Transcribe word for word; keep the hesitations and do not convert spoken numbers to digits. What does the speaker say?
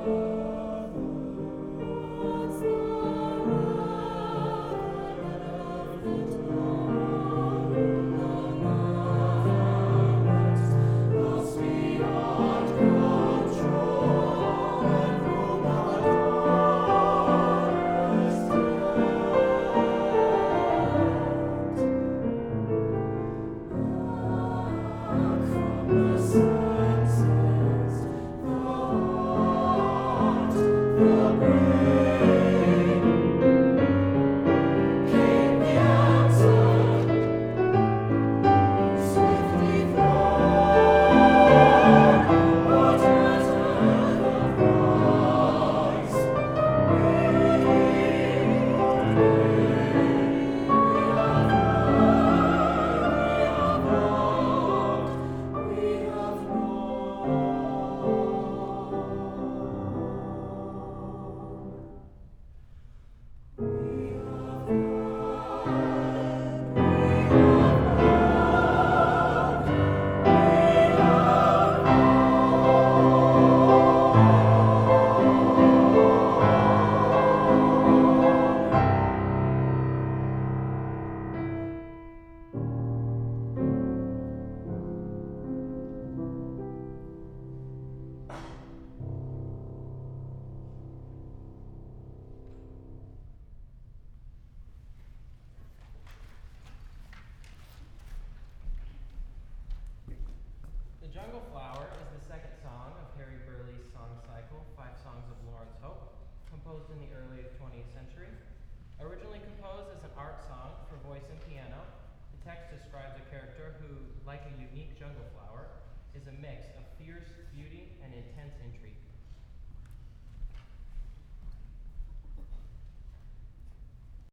The Jungle Flower is the second song of Harry Burleigh's song cycle, Five Songs of Lawrence Hope, composed in the early twentieth century. Originally composed as an art song for voice and piano, the text describes a character who, like a unique jungle flower, is a mix of fierce beauty and intense intrigue.